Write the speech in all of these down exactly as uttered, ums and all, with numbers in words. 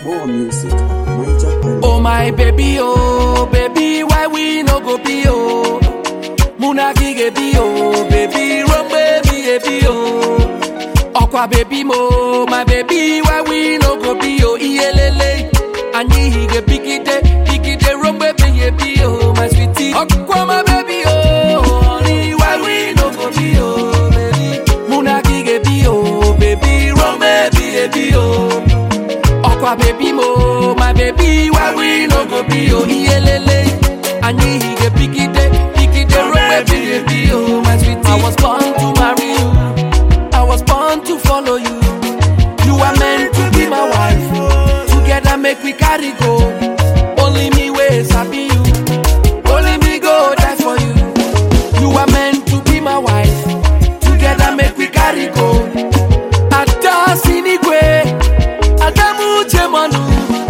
More music at Niger Island. Oh my baby, oh baby, why we no go be oh? Muna gige be oh, baby, run baby, baby oh. Okwa baby mo, my baby, why we no go be oh? Iyelele, anyi hige bigide, bigide, run baby, baby oh, my sweetie. Okwa my baby oh, honey, why we no go be oh, baby? Muna gige be oh, baby, run baby, baby oh. Okwa baby mo, my baby, why we no go be oh? Iyelele, anyi hige bigide, bigide, run baby, baby oh, my sweetie. I was born to marry you, I was born to follow you. You are meant to be my wife. Together make we carry go. Only me way sabi you. Only me go die for you. You are meant to be my wife. Together make we carry go. Ada sinigwe, Adamu chemanu.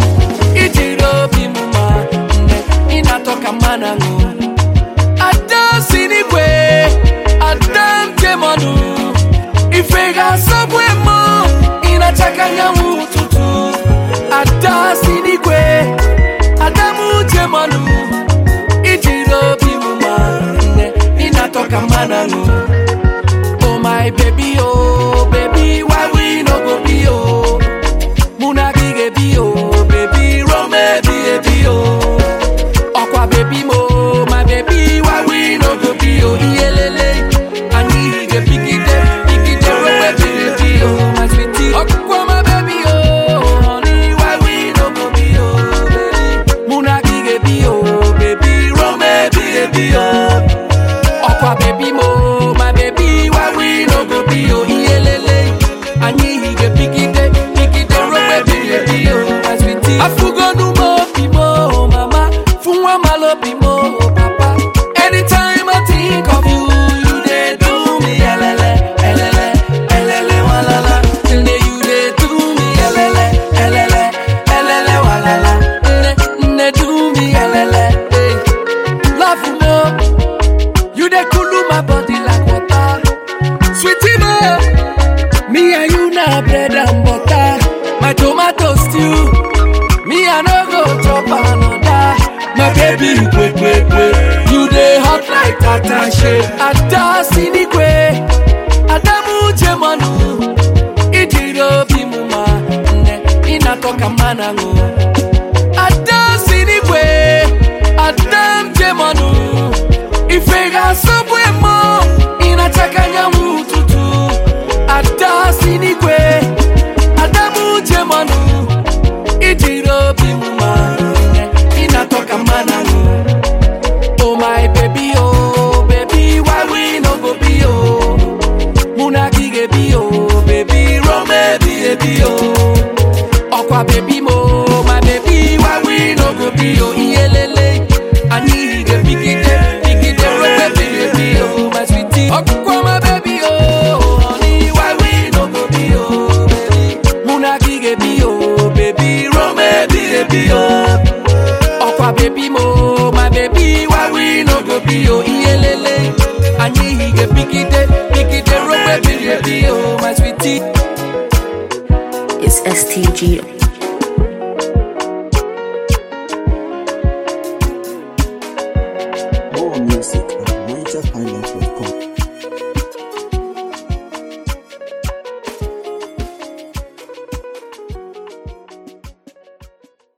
Ijiro bimuma, inatoka manangu. Ada sinigwe, Adam chemanu. Ifega sabwe mo, inachakanya mututu. Ada sinigwe, Adamu chemanu. Ijiro bimuma, inatoka manangu. Oh my baby, oh baby, why we no go be oh? Muna gige be oh, baby, run baby, baby oh. Okwa baby mo, my baby, why we no go be oh? Iyelele, anyi hige bigide, bigide, run baby, baby oh, my sweetie. Okwa my baby oh, honey, why we no go be oh, baby? Muna gige be oh, baby, run baby, baby oh. Okwa baby mo, my baby, why we no go be oh? Iyelele, anyi hige bigide, bigide, run baby, baby oh, my sweetie. Afugo nu mo bimo, mama, funwa malo bimo, papa. Anytime I think of you, you dey do me elele, elele, elele walala. Nne you dey do me elele, elele, elele walala. Nne, nne do me elele, hey. Love mo, you dey cool my body like water. Sweetie mo, me and you na bread and butter. My tomato stew, me I no go chop another. My baby, quick, quick, quick. You dey hot like attache. Ada sinigwe, Adamu chemanu. Ijiro bimuma, nne inatoka manangu. Ada sinigwe, Adam chemanu. Ifega sabwe mo, inachakanya mututu. Ada sinigwe, Adamu chemanu. Ijiro bimuma, inatoka manangu. Oh my baby, oh baby, why we no go be oh? Muna gige be oh, baby, run baby, baby oh. Okwa baby mo, my baby, why we no go be oh? Iyelele, anyi hige bigide, bigide, run baby, baby oh, my sweetie. Okwa my baby oh, honey, why we no go be oh, baby? Muna gige be oh, baby, run baby, baby oh. Okwa baby mo, my baby, why we no go be oh? Iyelele, anyi hige bigide, bigide, run baby, baby oh, my sweetie. It's S T G